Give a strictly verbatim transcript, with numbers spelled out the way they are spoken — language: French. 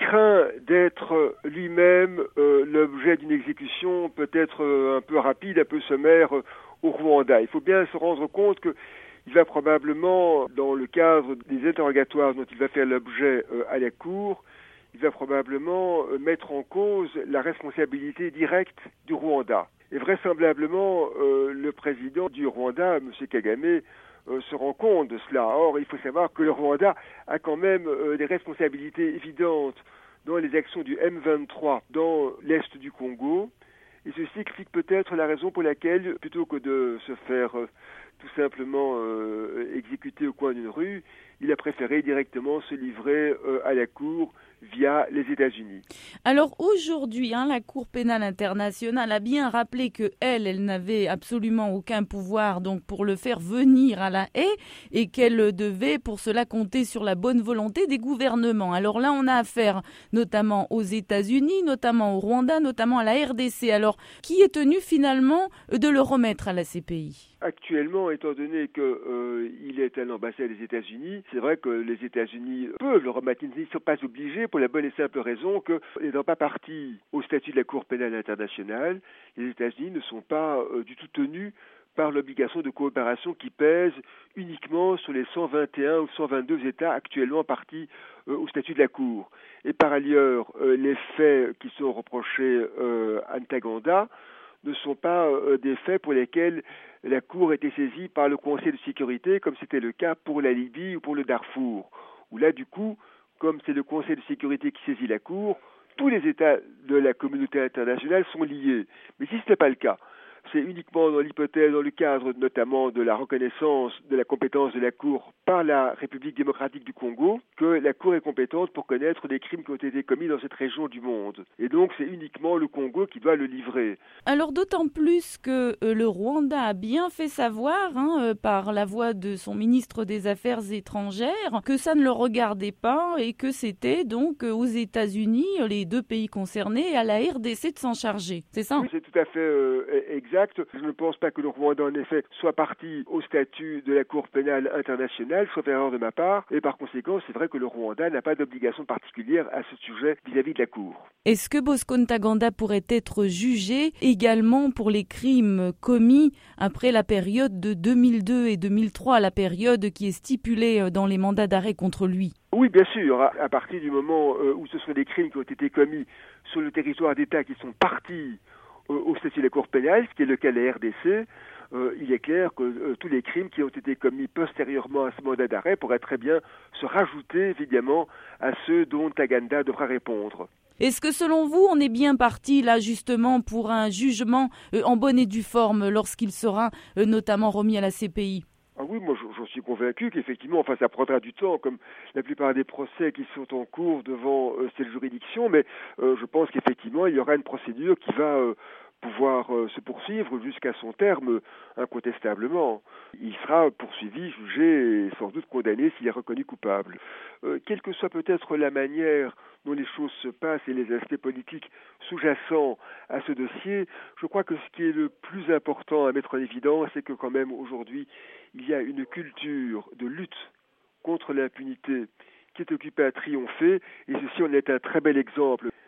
craint d'être lui-même euh, l'objet d'une exécution peut-être euh, un peu rapide, un peu sommaire euh, au Rwanda. Il faut bien se rendre compte que il va probablement, dans le cadre des interrogatoires dont il va faire l'objet euh, à la Cour, il va probablement euh, mettre en cause la responsabilité directe du Rwanda. Et vraisemblablement, euh, le président du Rwanda, M. Kagame, euh, se rend compte de cela. Or, il faut savoir que le Rwanda a quand même euh, des responsabilités évidentes dans les actions du M vingt-trois dans l'est du Congo. Et ceci explique peut-être la raison pour laquelle, plutôt que de se faire euh, tout simplement euh, exécuter au coin d'une rue, il a préféré directement se livrer euh, à la Cour via les États-Unis. Alors aujourd'hui, hein, la Cour pénale internationale a bien rappelé que elle, elle n'avait absolument aucun pouvoir donc pour le faire venir à La Haye et qu'elle devait pour cela compter sur la bonne volonté des gouvernements. Alors là, on a affaire notamment aux États-Unis, notamment au Rwanda, notamment à la R D C. Alors, qui est tenu finalement de le remettre à la C P I ? Actuellement, étant donné qu'il euh, est à l'ambassade des États-Unis, c'est vrai que les États-Unis peuvent le remettre. Ils ne sont pas obligés pour la bonne et simple raison que, n'étant pas partis au statut de la Cour pénale internationale, les États-Unis ne sont pas euh, du tout tenus par l'obligation de coopération qui pèse uniquement sur les cent vingt et un ou cent vingt-deux États actuellement partis euh, au statut de la Cour. Et par ailleurs, euh, les faits qui sont reprochés euh, à Ntaganda ne sont pas euh, des faits pour lesquels la Cour était saisie par le Conseil de sécurité, comme c'était le cas pour la Libye ou pour le Darfour, où là, du coup, comme c'est le Conseil de sécurité qui saisit la Cour, tous les États de la communauté internationale sont liés. Mais si ce n'est pas le cas, c'est uniquement dans l'hypothèse, dans le cadre notamment de la reconnaissance de la compétence de la Cour par la République démocratique du Congo, que la Cour est compétente pour connaître les crimes qui ont été commis dans cette région du monde. Et donc c'est uniquement le Congo qui doit le livrer. Alors d'autant plus que euh, le Rwanda a bien fait savoir, hein, euh, par la voix de son ministre des Affaires étrangères, que ça ne le regardait pas et que c'était donc euh, aux États-Unis, les deux pays concernés, et à la R D C de s'en charger. C'est ça ? Oui, c'est tout à fait euh, exact. Je ne pense pas que le Rwanda, en effet, soit parti au statut de la Cour pénale internationale, sauf erreur de ma part, et par conséquent, c'est vrai que le Rwanda n'a pas d'obligation particulière à ce sujet vis-à-vis de la Cour. Est-ce que Bosco Ntaganda pourrait être jugé également pour les crimes commis après la période de deux mille deux et deux mille trois, la période qui est stipulée dans les mandats d'arrêt contre lui ? Oui, bien sûr. À partir du moment où ce sont des crimes qui ont été commis sur le territoire d'État qui sont partis au statut de la Cour pénale, ce qui est le cas de la R D C, euh, il est clair que euh, tous les crimes qui ont été commis postérieurement à ce mandat d'arrêt pourraient très bien se rajouter, évidemment, à ceux dont Ntaganda devra répondre. Est-ce que selon vous, on est bien parti là justement pour un jugement euh, en bonne et due forme lorsqu'il sera euh, notamment remis à la C P I ? Ah oui, moi j'en suis convaincu qu'effectivement, enfin ça prendra du temps, comme la plupart des procès qui sont en cours devant euh, cette juridiction, mais euh, je pense qu'effectivement il y aura une procédure qui va euh, pouvoir euh, se poursuivre jusqu'à son terme, incontestablement. Il sera poursuivi, jugé et sans doute condamné s'il est reconnu coupable. Euh, quelle que soit peut-être la manière dont les choses se passent et les aspects politiques sous-jacents à ce dossier, je crois que ce qui est le plus important à mettre en évidence, c'est que quand même aujourd'hui, il y a une culture de lutte contre l'impunité qui est occupée à triompher, et ceci en est un très bel exemple.